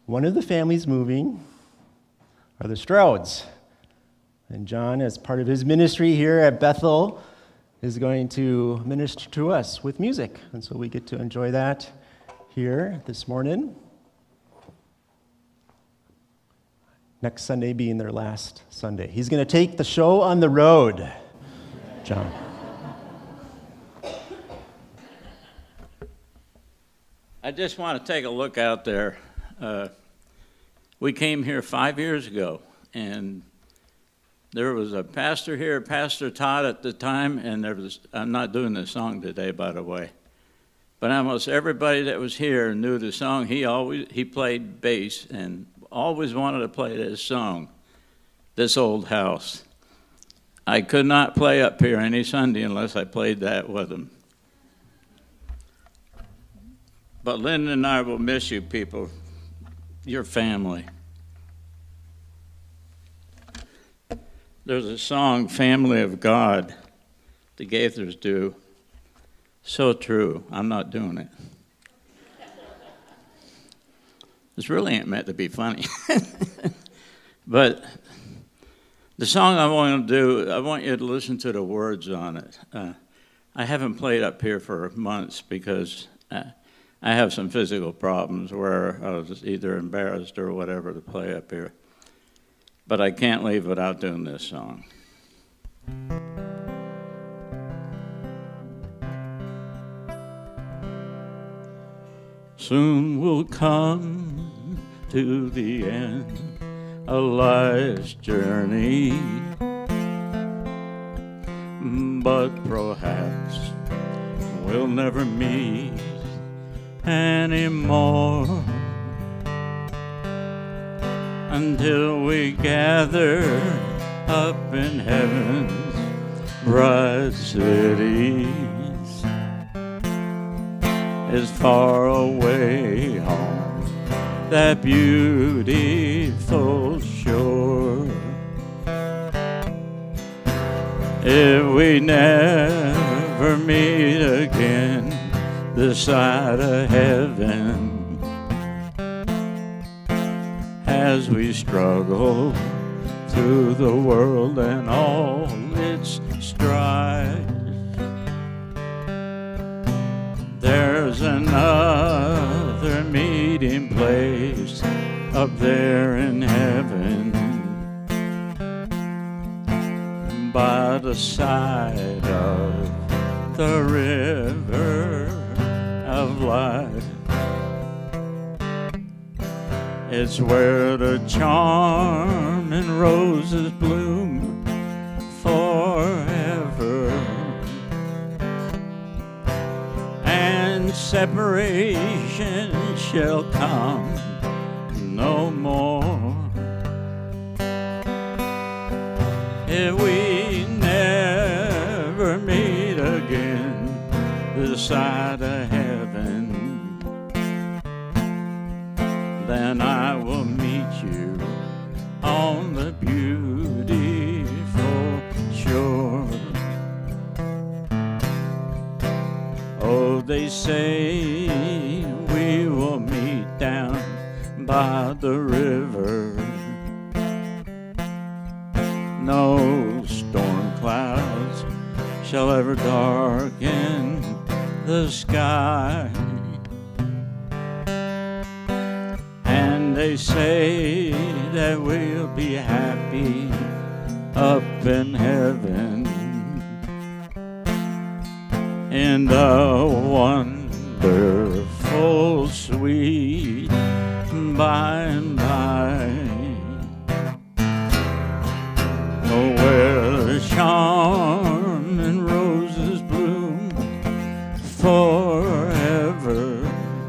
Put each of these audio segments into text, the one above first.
One of the families moving are the Strouds. And John, as part of his ministry here at Bethel, is going to minister to us with music. And so we get to enjoy that here this morning. Next Sunday being their last Sunday. He's going to take the show on the road, John. I just want to take a look out there. We came here 5 years ago, and there was a pastor here, Pastor Todd at the time, and I'm not doing the song today, by the way, but almost everybody that was here knew the song. He played bass and always wanted to play this song, This Old House. I could not play up here any Sunday unless I played that with him. But Linda and I will miss you people, your family. There's a song, Family of God, the Gaithers do. So true. I'm not doing it. This really ain't meant to be funny. But the song I want to do, I want you to listen to the words on it. I haven't played up here for months because I have some physical problems where I was either embarrassed or whatever to play up here. But I can't leave without doing this song. Soon we'll come to the end of life's journey, but perhaps we'll never meet anymore until we gather up in heaven's bright cities. As far away on that beautiful shore, if we never meet again this side of heaven, as we struggle through the world and all its strife, there's another meeting place up there in heaven, by the side of the river of life. It's where the charming roses bloom forever, and separation shall come no more. If we never meet again this side of heaven, then I will meet you on the beautiful shore. Oh, they say we will meet down by the river. No storm clouds shall ever darken the sky. And they say that we'll be happy up in heaven, in the wonderful sweet by and by, where the charming roses bloom forever,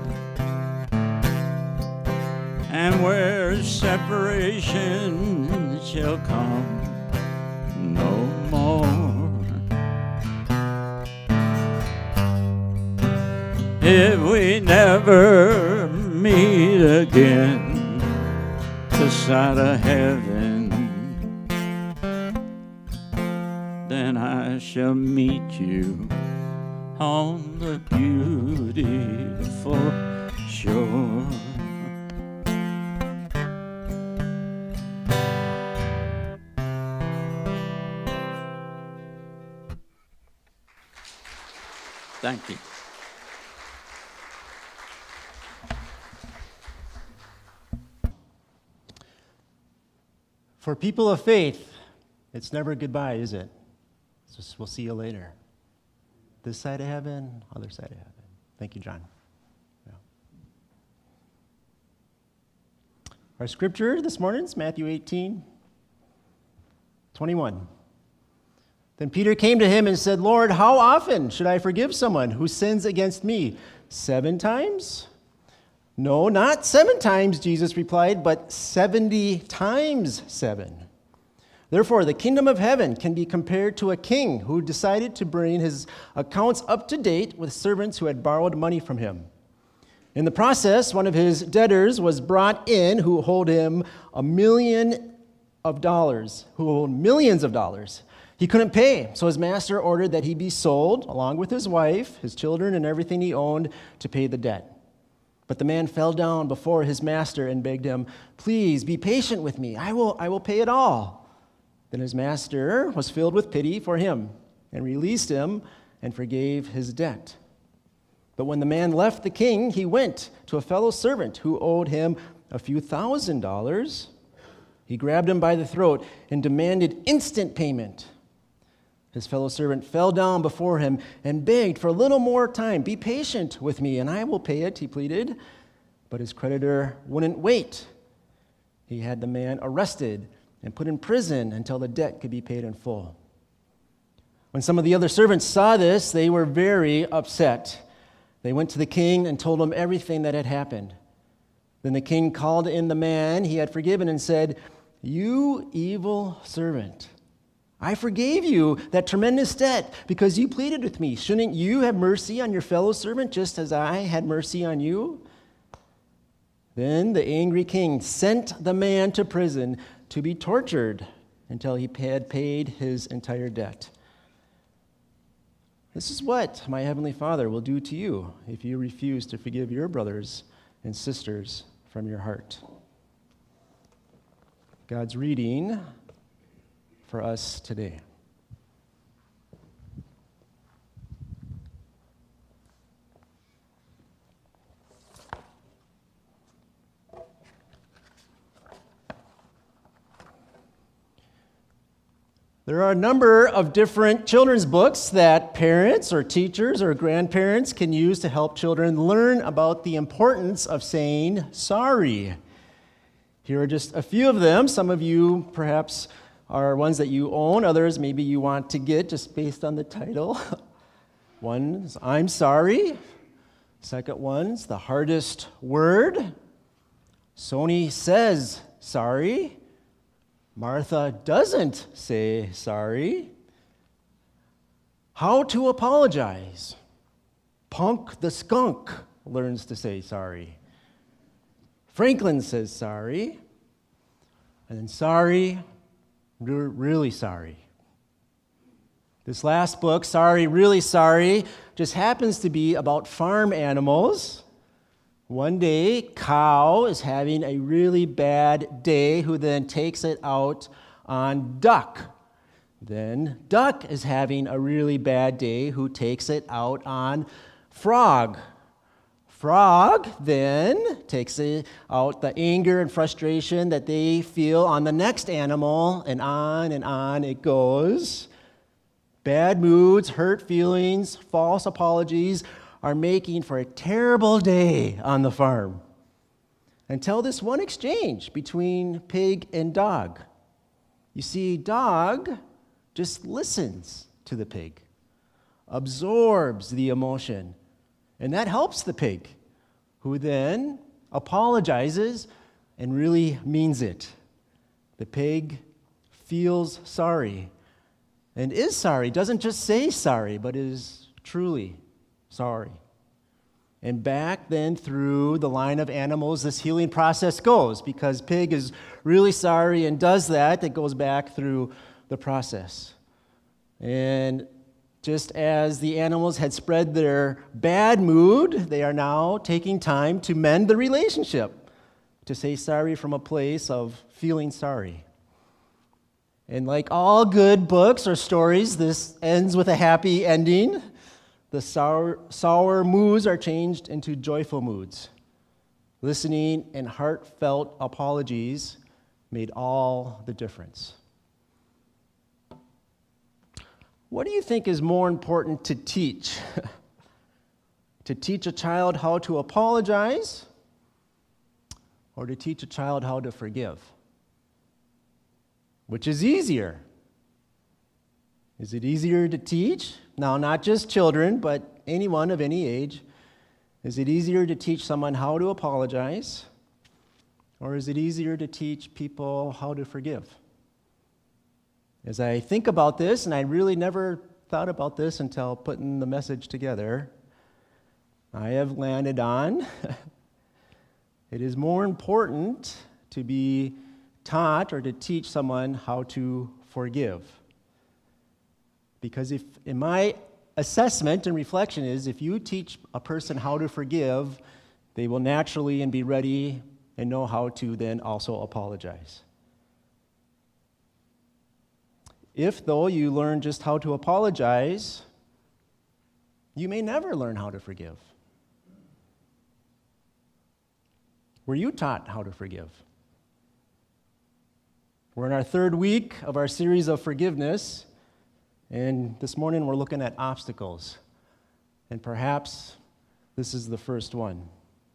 and where separation shall come no more. If we never meet again this side of heaven, then I shall meet you on the beautiful shore. Thank you. For people of faith, it's never goodbye, is it? It's just, we'll see you later. This side of heaven, other side of heaven. Thank you, John. Yeah. Our scripture this morning is Matthew 18:21. Then Peter came to him and said, Lord, how often should I forgive someone who sins against me? 7 times? No, not 7 times, Jesus replied, but 70 times 7. Therefore, the kingdom of heaven can be compared to a king who decided to bring his accounts up to date with servants who had borrowed money from him. In the process, one of his debtors was brought in who owed him millions of dollars. He couldn't pay, so his master ordered that he be sold, along with his wife, his children, and everything he owned, to pay the debt. But the man fell down before his master and begged him, please be patient with me. I will pay it all. Then his master was filled with pity for him and released him and forgave his debt. But when the man left the king, he went to a fellow servant who owed him a few $1,000s. He grabbed him by the throat and demanded instant payment. His fellow servant fell down before him and begged for a little more time. Be patient with me, and I will pay it, he pleaded. But his creditor wouldn't wait. He had the man arrested and put in prison until the debt could be paid in full. When some of the other servants saw this, they were very upset. They went to the king and told him everything that had happened. Then the king called in the man he had forgiven and said, You evil servant, I forgave you that tremendous debt because you pleaded with me. Shouldn't you have mercy on your fellow servant just as I had mercy on you? Then the angry king sent the man to prison to be tortured until he had paid his entire debt. This is what my heavenly Father will do to you if you refuse to forgive your brothers and sisters from your heart. God's reading for us today. There are a number of different children's books that parents or teachers or grandparents can use to help children learn about the importance of saying sorry. Here are just a few of them. Some of you perhaps are ones that you own. Others maybe you want to get just based on the title. One is I'm Sorry. Second one's The Hardest Word. Sony Says Sorry. Martha Doesn't Say Sorry. How to Apologize. Punk the Skunk Learns to Say Sorry. Franklin Says Sorry. And then Sorry, Really Sorry. This last book, Sorry, Really Sorry, just happens to be about farm animals. One day, cow is having a really bad day, who then takes it out on duck. Then duck is having a really bad day, who takes it out on frog. Frog then takes out the anger and frustration that they feel on the next animal, and on it goes. Bad moods, hurt feelings, false apologies are making for a terrible day on the farm. Until this one exchange between pig and dog. You see, dog just listens to the pig, absorbs the emotion, and that helps the pig, who then apologizes and really means it. The pig feels sorry and is sorry, doesn't just say sorry, but is truly sorry. And back then through the line of animals, this healing process goes, because pig is really sorry and does that, it goes back through the process. And just as the animals had spread their bad mood, they are now taking time to mend the relationship, to say sorry from a place of feeling sorry. And like all good books or stories, this ends with a happy ending. the sour moods are changed into joyful moods. Listening and heartfelt apologies made all the difference. What do you think is more important to teach? To teach a child how to apologize, or to teach a child how to forgive? Which is easier? Is it easier to teach? Now, not just children, but anyone of any age. Is it easier to teach someone how to apologize? Or is it easier to teach people how to forgive? As I think about this, and I really never thought about this until putting the message together, I have landed on it is more important to be taught or to teach someone how to forgive. Because if, in my assessment and reflection is, if you teach a person how to forgive, they will naturally and be ready and know how to then also apologize. If, though, you learn just how to apologize, you may never learn how to forgive. Were you taught how to forgive? We're in our third week of our series of forgiveness, and this morning we're looking at obstacles. And perhaps this is the first one.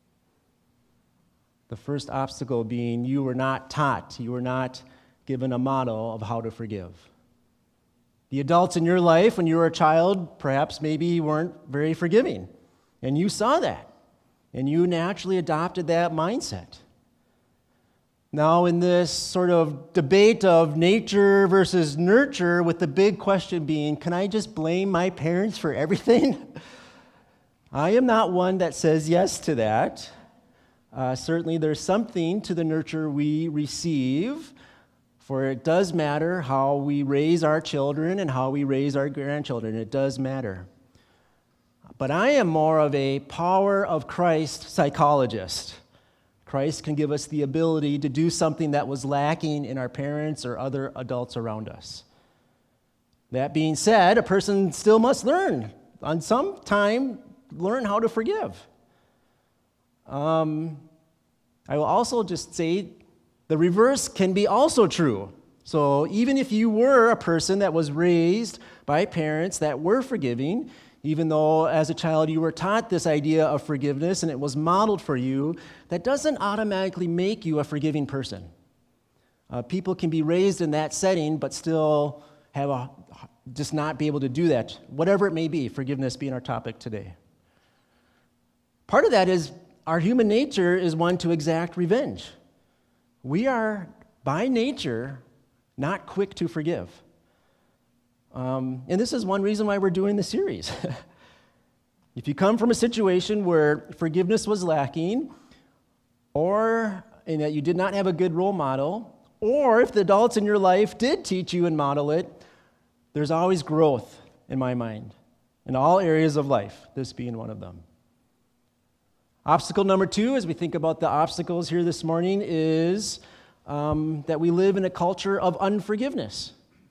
The first obstacle being you were not taught, you were not given a model of how to forgive. The adults in your life when you were a child perhaps maybe weren't very forgiving, and you saw that, and you naturally adopted that mindset. Now, in this sort of debate of nature versus nurture, with the big question being, can I just blame my parents for everything? I am not one that says yes to that. Certainly, there's something to the nurture we receive, for it does matter how we raise our children and how we raise our grandchildren. It does matter. But I am more of a power of Christ psychologist. Christ can give us the ability to do something that was lacking in our parents or other adults around us. That being said, a person still must learn, on some time, learn how to forgive. I will also just say the reverse can be also true. So even if you were a person that was raised by parents that were forgiving, even though as a child you were taught this idea of forgiveness and it was modeled for you, that doesn't automatically make you a forgiving person. People can be raised in that setting but still just not be able to do that, whatever it may be, forgiveness being our topic today. Part of that is our human nature is one to exact revenge. We are, by nature, not quick to forgive. And this is one reason why we're doing the series. If you come from a situation where forgiveness was lacking, or in that you did not have a good role model, or if the adults in your life did teach you and model it, there's always growth in my mind, in all areas of life, this being one of them. Obstacle number 2, as we think about the obstacles here this morning, is that we live in a culture of unforgiveness.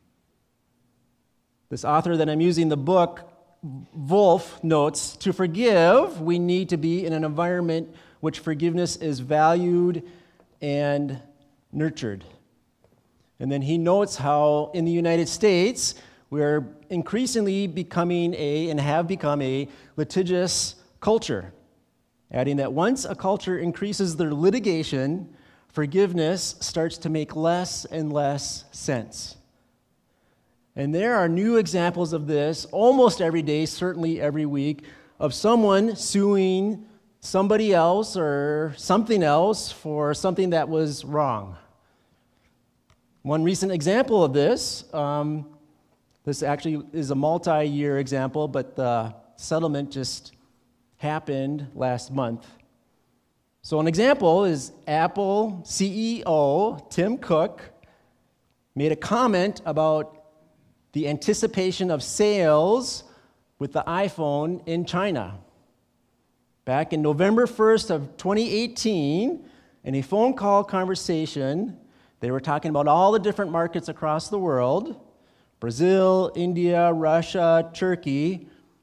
This author that I'm using, the book, Wolf, notes, to forgive, we need to be in an environment which forgiveness is valued and nurtured. And then he notes how in the United States, we're increasingly becoming and have become a litigious culture, adding that once a culture increases their litigation, forgiveness starts to make less and less sense. And there are new examples of this almost every day, certainly every week, of someone suing somebody else or something else for something that was wrong. One recent example of this actually is a multi-year example, but the settlement just happened last month. So an example is Apple CEO Tim Cook made a comment about the anticipation of sales with the iPhone in China. Back in November 1st of 2018, in a phone call conversation, they were talking about all the different markets across the world, Brazil, India, Russia, Turkey,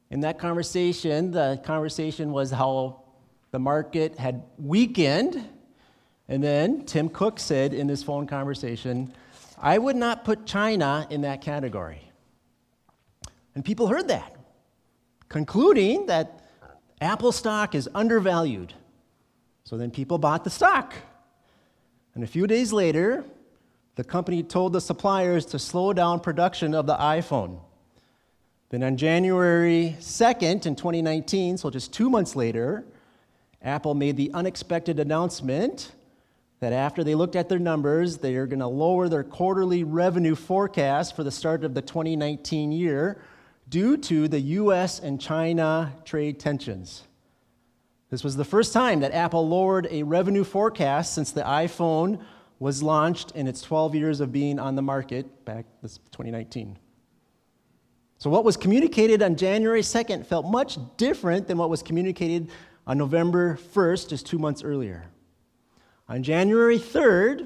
In that conversation, the conversation was how the market had weakened. And then Tim Cook said in this phone conversation, I would not put China in that category. And people heard that, concluding that Apple stock is undervalued. So then people bought the stock. And a few days later, the company told the suppliers to slow down production of the iPhone. Then on January 2nd in 2019, so just 2 months later, Apple made the unexpected announcement that after they looked at their numbers, they are going to lower their quarterly revenue forecast for the start of the 2019 year due to the US and China trade tensions. This was the first time that Apple lowered a revenue forecast since the iPhone was launched in its 12 years of being on the market back this 2019. So what was communicated on January 2nd felt much different than what was communicated on November 1st, just 2 months earlier. On January 3rd,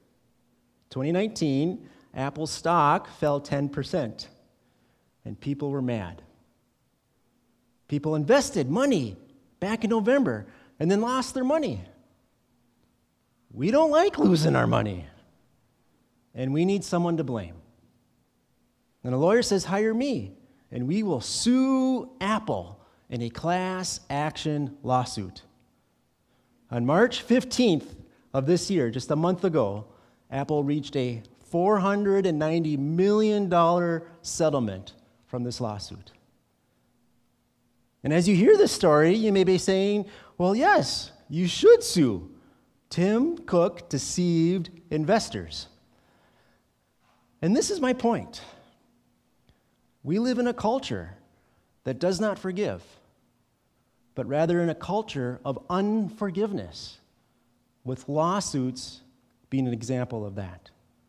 2019, Apple's stock fell 10%, and people were mad. People invested money back in November and then lost their money. We don't like losing our money, and we need someone to blame. And a lawyer says, hire me, and we will sue Apple in a class action lawsuit. On March 15th of this year, just a month ago, Apple reached a $490 million settlement from this lawsuit. And as you hear this story, you may be saying, well, yes, you should sue. Tim Cook deceived investors. And this is my point. We live in a culture that does not forgive, but rather in a culture of unforgiveness, with lawsuits being an example of that.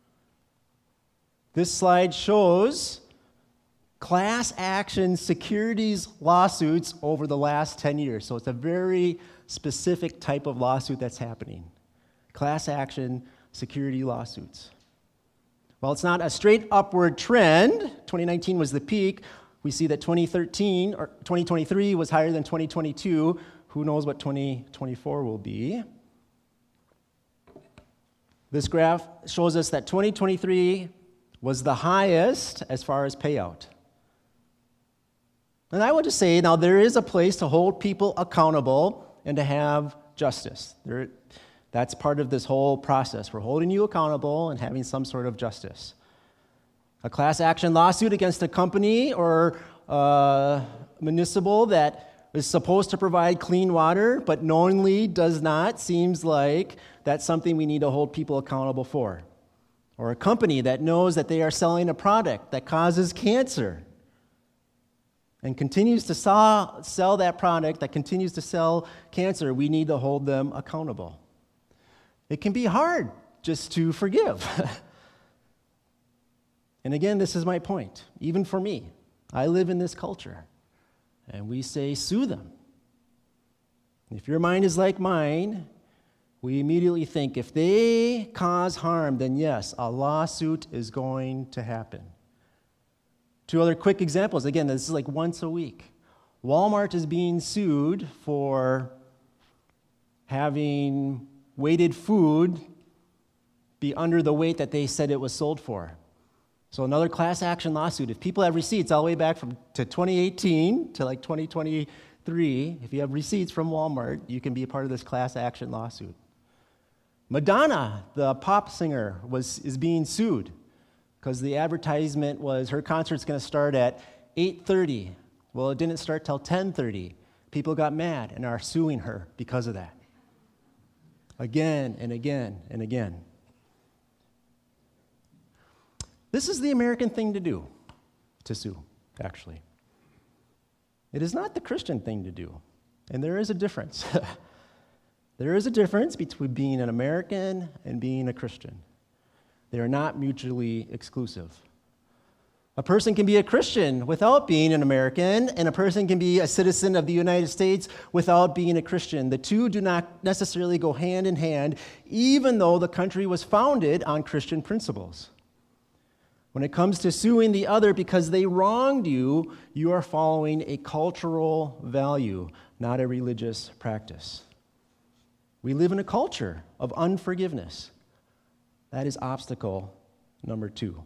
This slide shows class action securities lawsuits over the last 10 years. So it's a very specific type of lawsuit that's happening. Class action security lawsuits. While it's not a straight upward trend, 2019 was the peak. We see that 2023 was higher than 2022. Who knows what 2024 will be? This graph shows us that 2023 was the highest as far as payout. And I want to say, now there is a place to hold people accountable and to have justice. That's part of this whole process. We're holding you accountable and having some sort of justice. A class action lawsuit against a company or municipal that is supposed to provide clean water but knowingly does not seems like that's something we need to hold people accountable for. Or a company that knows that they are selling a product that causes cancer and continues to sell that product that continues to sell cancer, we need to hold them accountable. It can be hard just to forgive. And again, this is my point. Even for me, I live in this culture, and we say, sue them. If your mind is like mine, we immediately think if they cause harm, then yes, a lawsuit is going to happen. Two other quick examples. Again, this is like once a week. Walmart is being sued for having weighted food be under the weight that they said it was sold for. So another class action lawsuit. If people have receipts all the way back to 2018 to like 2023, if you have receipts from Walmart, you can be a part of this class action lawsuit. Madonna, the pop singer, is being sued because the advertisement was her concert's going to start at 8:30. Well, it didn't start till 10:30. People got mad and are suing her because of that. Again and again and again. This is the American thing to do, to sue, actually. It is not the Christian thing to do, and there is a difference. There is a difference between being an American and being a Christian. They are not mutually exclusive. A person can be a Christian without being an American, and a person can be a citizen of the United States without being a Christian. The two do not necessarily go hand in hand, even though the country was founded on Christian principles. When it comes to suing the other because they wronged you, you are following a cultural value, not a religious practice. We live in a culture of unforgiveness. That is obstacle number 2.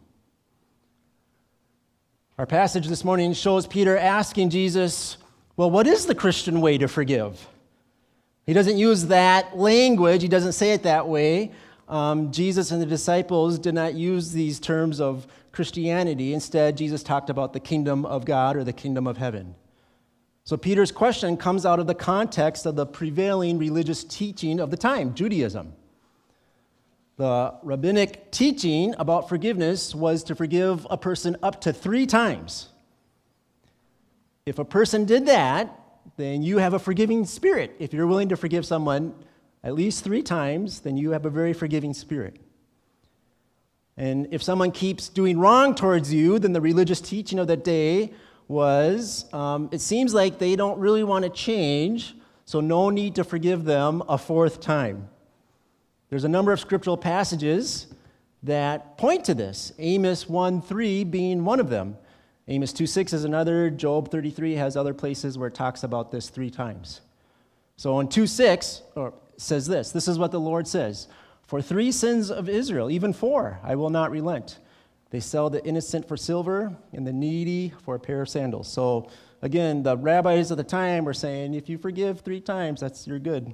Our passage this morning shows Peter asking Jesus, well, what is the Christian way to forgive? He doesn't use that language. He doesn't say it that way. Jesus and the disciples did not use these terms of Christianity. Instead, Jesus talked about the kingdom of God or the kingdom of heaven. So Peter's question comes out of the context of the prevailing religious teaching of the time, Judaism. The rabbinic teaching about forgiveness was to forgive a person up to 3 times. If a person did that, then you have a forgiving spirit. If you're willing to forgive someone at least 3 times, then you have a very forgiving spirit. And if someone keeps doing wrong towards you, then the religious teaching of that day was, it seems like they don't really want to change, so no need to forgive them a 4th time. There's a number of scriptural passages that point to this, Amos 1:3 being one of them. Amos 2:6 is another. Job 33 has other places where it talks about this 3 times. So in 2:6, says this is what the Lord says, for 3 sins of Israel, even 4, I will not relent. They sell the innocent for silver and the needy for a pair of sandals. So again, the rabbis of the time were saying, if you forgive 3 times, you're good.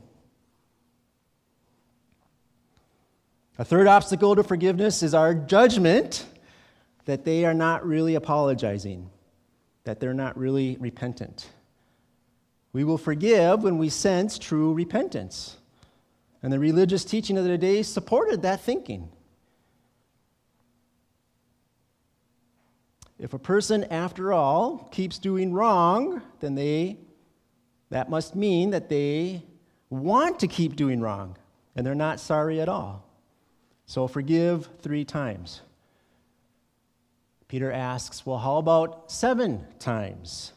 A third obstacle to forgiveness is our judgment that they are not really apologizing, that they're not really repentant. We will forgive when we sense true repentance. And the religious teaching of the day supported that thinking. If a person, after all, keeps doing wrong, then that must mean that they want to keep doing wrong, and they're not sorry at all. So forgive 3 times. Peter asks, well, how about 7 times?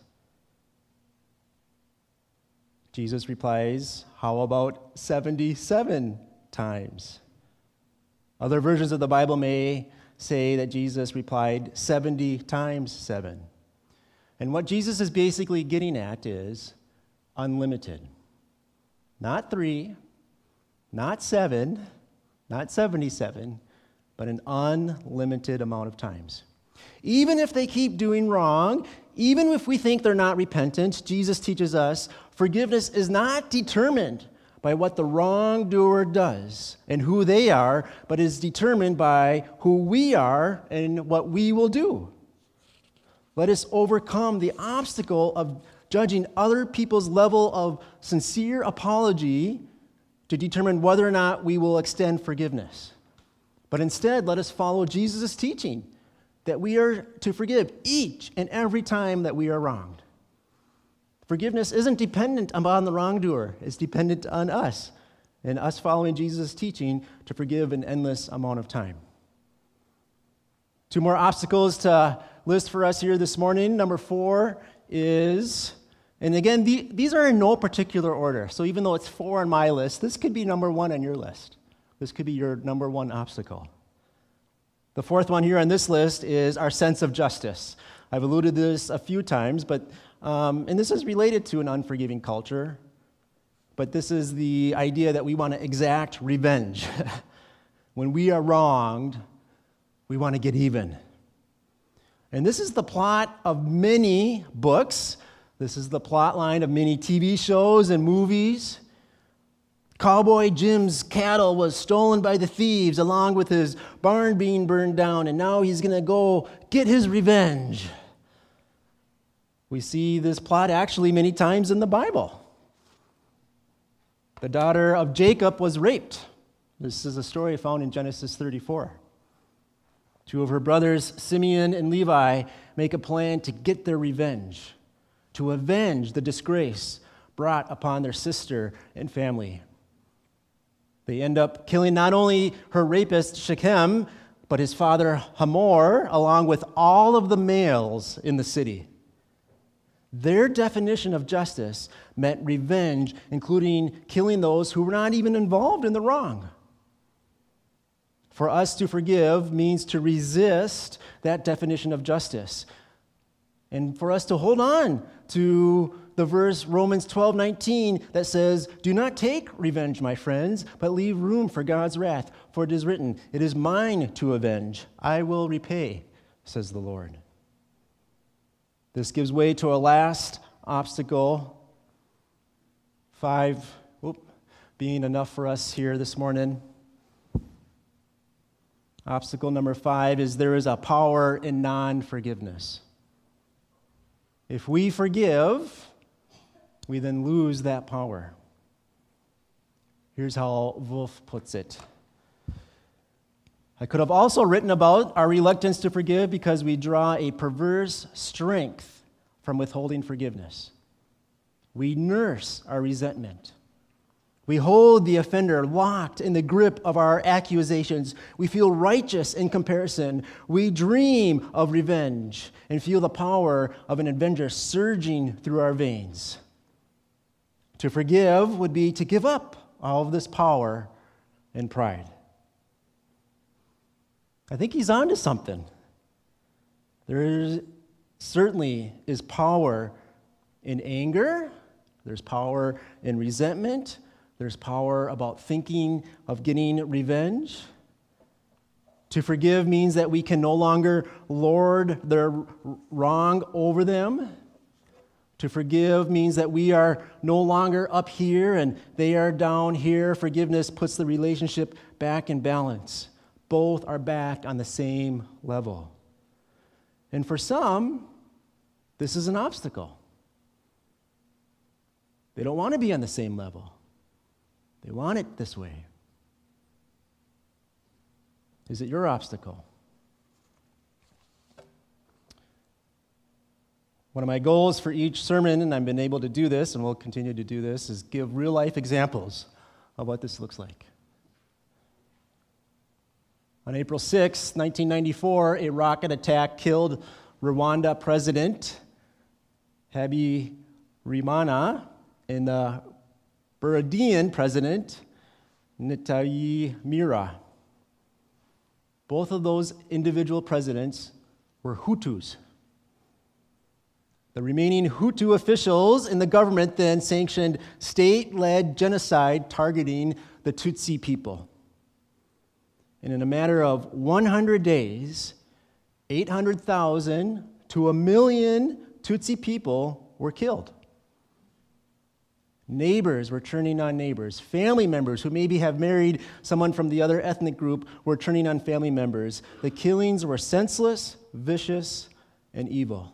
Jesus replies, how about 77 times? Other versions of the Bible may say that Jesus replied 70 times 7. And what Jesus is basically getting at is unlimited. Not 3, not 7, not 77, but an unlimited amount of times. Even if they keep doing wrong, even if we think they're not repentant, Jesus teaches us forgiveness is not determined by what the wrongdoer does and who they are, but is determined by who we are and what we will do. Let us overcome the obstacle of judging other people's level of sincere apology to determine whether or not we will extend forgiveness. But instead, let us follow Jesus' teaching that we are to forgive each and every time that we are wronged. Forgiveness isn't dependent upon the wrongdoer. It's dependent on us and us following Jesus' teaching to forgive an endless amount of time. 2 more obstacles to list for us here this morning. Number 4 is, and again, these are in no particular order. So even though it's 4 on my list, this could be number 1 on your list. This could be your number 1 obstacle. The 4th one here on this list is our sense of justice. I've alluded to this a few times, but and this is related to an unforgiving culture, but this is the idea that we want to exact revenge. When we are wronged, we want to get even. And this is the plot of many books. This is the plot line of many TV shows and movies. Cowboy Jim's cattle was stolen by the thieves along with his barn being burned down, and now he's going to go get his revenge. We see this plot actually many times in the Bible. The daughter of Jacob was raped. This is a story found in Genesis 34. 2 of her brothers, Simeon and Levi, make a plan to get their revenge, to avenge the disgrace brought upon their sister and family. They end up killing not only her rapist, Shechem, but his father, Hamor, along with all of the males in the city. Their definition of justice meant revenge, including killing those who were not even involved in the wrong. For us to forgive means to resist that definition of justice. And for us to hold on to the verse Romans 12:19 that says, "Do not take revenge, my friends, but leave room for God's wrath. For it is written, 'It is mine to avenge. I will repay,' says the Lord." This gives way to a last obstacle. 5 being enough for us here this morning. Obstacle number 5 is there is a power in non-forgiveness. If we forgive, we then lose that power. Here's how Wolf puts it. I could have also written about our reluctance to forgive because we draw a perverse strength from withholding forgiveness. We nurse our resentment. We hold the offender locked in the grip of our accusations. We feel righteous in comparison. We dream of revenge and feel the power of an avenger surging through our veins. To forgive would be to give up all of this power and pride. I think he's on to something. There certainly is power in anger. There's power in resentment. There's power about thinking of getting revenge. To forgive means that we can no longer lord their wrong over them. To forgive means that we are no longer up here and they are down here. Forgiveness puts the relationship back in balance. Both are back on the same level. And for some, this is an obstacle. They don't want to be on the same level. They want it this way. Is it your obstacle? One of my goals for each sermon, and I've been able to do this, and we'll continue to do this, is give real-life examples of what this looks like. On April 6, 1994, a rocket attack killed Rwanda President Habyarimana and the Burundian President Ntaryamira. Both of those individual presidents were Hutus. The remaining Hutu officials in the government then sanctioned state-led genocide targeting the Tutsi people. And in a matter of 100 days, 800,000 to 1 million Tutsi people were killed. Neighbors were turning on neighbors. Family members who maybe have married someone from the other ethnic group were turning on family members. The killings were senseless, vicious, and evil.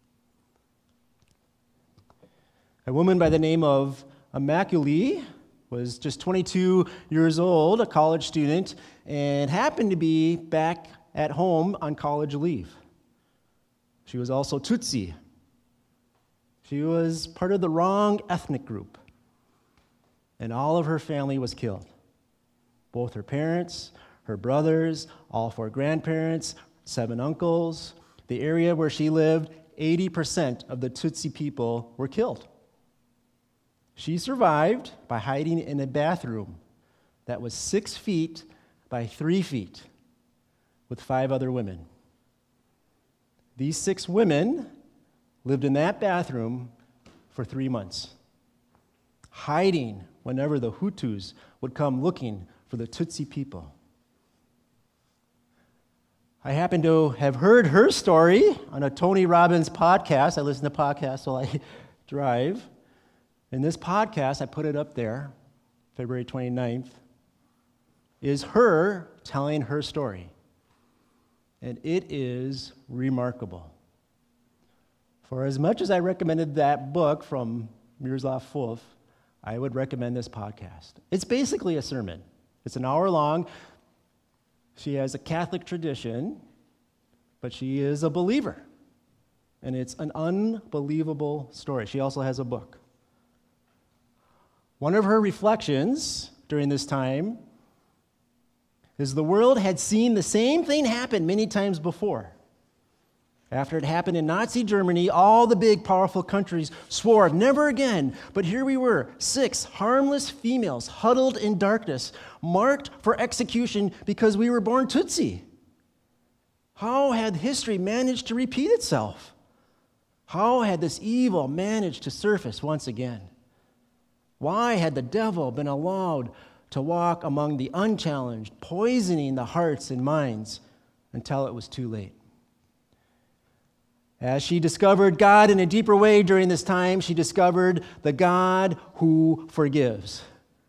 A woman by the name of Immaculée was just 22 years old, a college student, and happened to be back at home on college leave. She was also Tutsi. She was part of the wrong ethnic group, and all of her family was killed. Both her parents, her brothers, all 4 grandparents, 7 uncles. The area where she lived, 80% of the Tutsi people were killed. She survived by hiding in a bathroom that was 6 feet by 3 feet with 5 other women. These 6 women lived in that bathroom for 3 months, hiding whenever the Hutus would come looking for the Tutsi people. I happen to have heard her story on a Tony Robbins podcast. I listen to podcasts while I drive. In this podcast, I put it up there, February 29th, is her telling her story. And it is remarkable. For as much as I recommended that book from Miroslav Volf, I would recommend this podcast. It's basically a sermon. It's an hour long. She has a Catholic tradition, but she is a believer. And it's an unbelievable story. She also has a book. One of her reflections during this time is the world had seen the same thing happen many times before. After it happened in Nazi Germany, all the big, powerful countries swore never again. But here we were, 6 harmless females huddled in darkness, marked for execution because we were born Tutsi. How had history managed to repeat itself? How had this evil managed to surface once again? Why had the devil been allowed to walk among the unchallenged, poisoning the hearts and minds until it was too late? As she discovered God in a deeper way during this time, she discovered the God who forgives.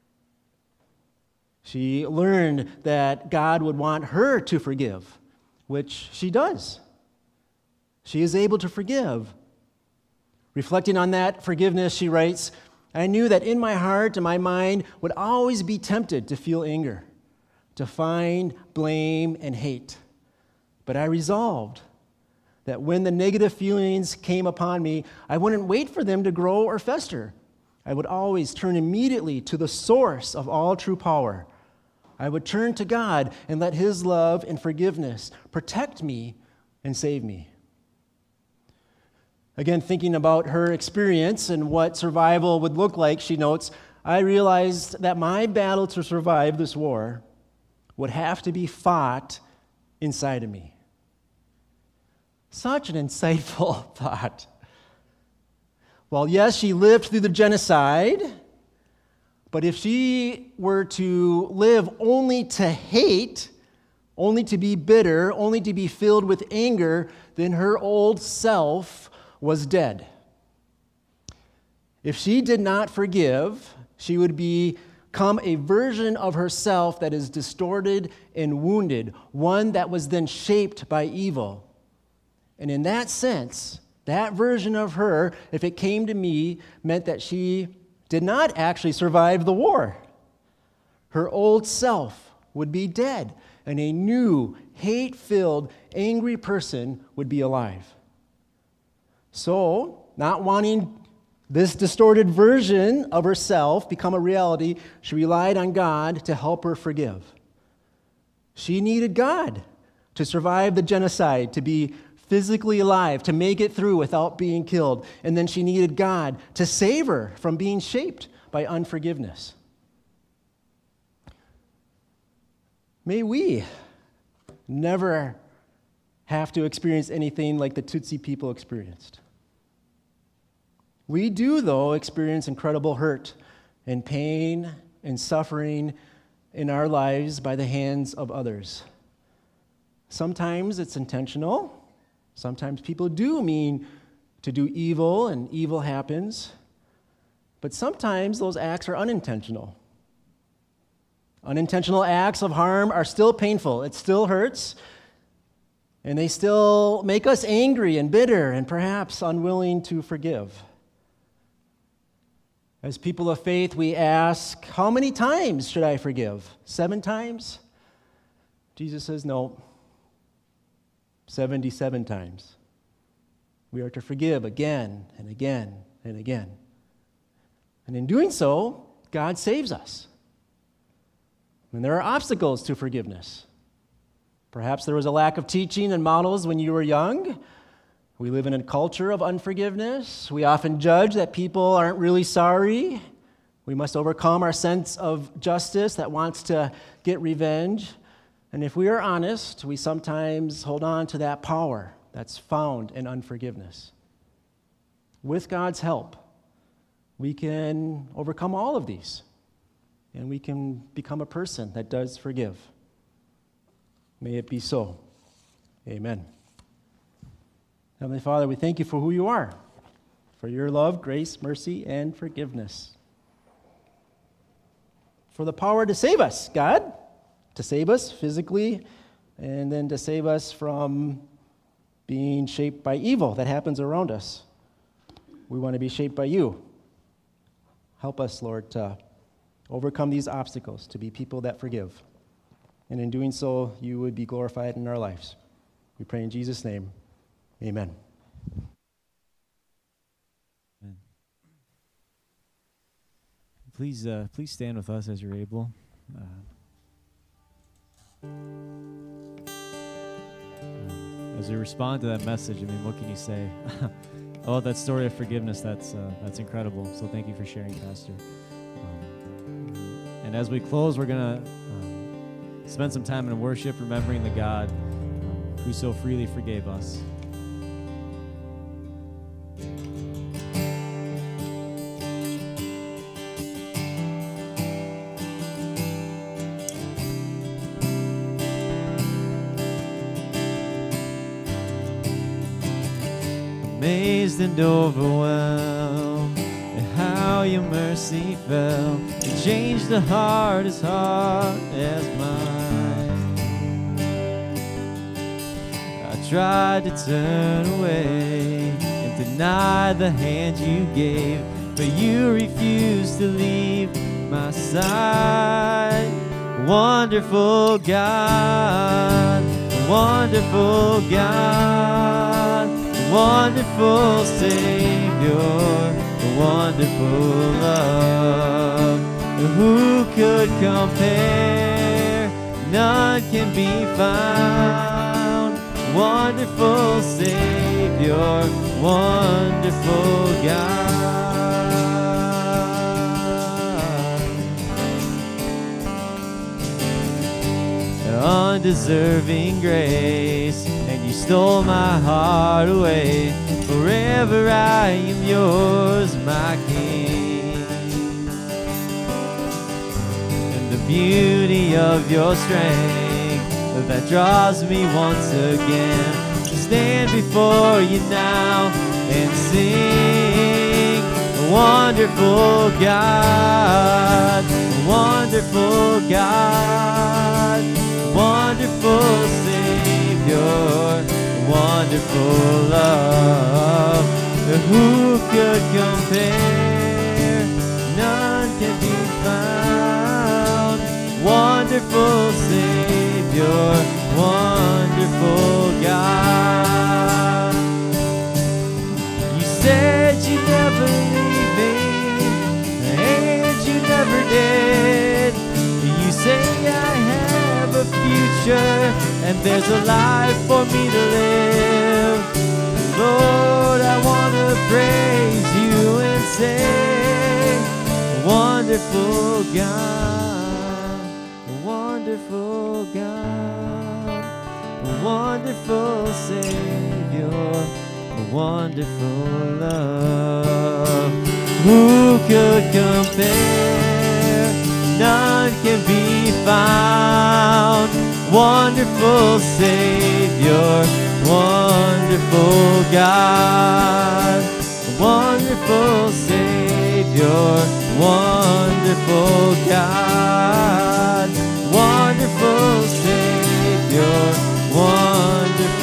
She learned that God would want her to forgive, which she does. She is able to forgive. Reflecting on that forgiveness, she writes, I knew that in my heart and my mind would always be tempted to feel anger, to find blame and hate. But I resolved that when the negative feelings came upon me, I wouldn't wait for them to grow or fester. I would always turn immediately to the source of all true power. I would turn to God and let His love and forgiveness protect me and save me. Again, thinking about her experience and what survival would look like, she notes, I realized that my battle to survive this war would have to be fought inside of me. Such an insightful thought. Well, yes, she lived through the genocide, but if she were to live only to hate, only to be bitter, only to be filled with anger, then her old self was dead. If she did not forgive, she would become a version of herself that is distorted and wounded, one that was then shaped by evil. And in that sense, that version of her, if it came to me, meant that she did not actually survive the war. Her old self would be dead, and a new, hate-filled, angry person would be alive. So, not wanting this distorted version of herself become a reality, she relied on God to help her forgive. She needed God to survive the genocide, to be physically alive, to make it through without being killed. And then she needed God to save her from being shaped by unforgiveness. May we never have to experience anything like the Tutsi people experienced. We do, though, experience incredible hurt and pain and suffering in our lives by the hands of others. Sometimes it's intentional. Sometimes people do mean to do evil, and evil happens. But sometimes those acts are unintentional. Unintentional acts of harm are still painful. It still hurts. And they still make us angry and bitter and perhaps unwilling to forgive. As people of faith, we ask, how many times should I forgive? 7 times? Jesus says, no. 77 times. We are to forgive again and again and again. And in doing so, God saves us. And there are obstacles to forgiveness. Perhaps there was a lack of teaching and models when you were young. We live in a culture of unforgiveness. We often judge that people aren't really sorry. We must overcome our sense of justice that wants to get revenge. And if we are honest, we sometimes hold on to that power that's found in unforgiveness. With God's help, we can overcome all of these, and we can become a person that does forgive. May it be so. Amen. Heavenly Father, we thank you for who you are, for your love, grace, mercy, and forgiveness. For the power to save us, God, to save us physically, and then to save us from being shaped by evil that happens around us. We want to be shaped by you. Help us, Lord, to overcome these obstacles, to be people that forgive. And in doing so, you would be glorified in our lives. We pray in Jesus' name. Amen. Please stand with us as you're able. as we respond to that message, I mean, what can you say? Oh, that story of forgiveness, that's incredible. So thank you for sharing, Pastor. And as we close, we're going to spend some time in worship, remembering the God who so freely forgave us. Amazed and overwhelmed at how your mercy fell and changed a heart as hard as mine. I tried to turn away and deny the hand you gave, but you refused to leave my side. Wonderful God, wonderful God, wonderful Savior, wonderful love. Who could compare? None can be found. Wonderful Savior, wonderful God. Undeserving grace, and you stole my heart away. Forever I am yours, my King. And the beauty of your strength that draws me once again to stand before you now and sing. Wonderful God, wonderful God, wonderful Savior, wonderful love. Who could compare? None can be found. Wonderful Savior, wonderful God. You said you'd never leave me, and you never did. You say I have a future, and there's a life for me to live. Lord, I want to praise you and say, wonderful God, wonderful God, wonderful Savior, wonderful love. Who could compare? None can be found. Wonderful Savior, wonderful God, wonderful Savior, wonderful God, wonderful Savior, wonderful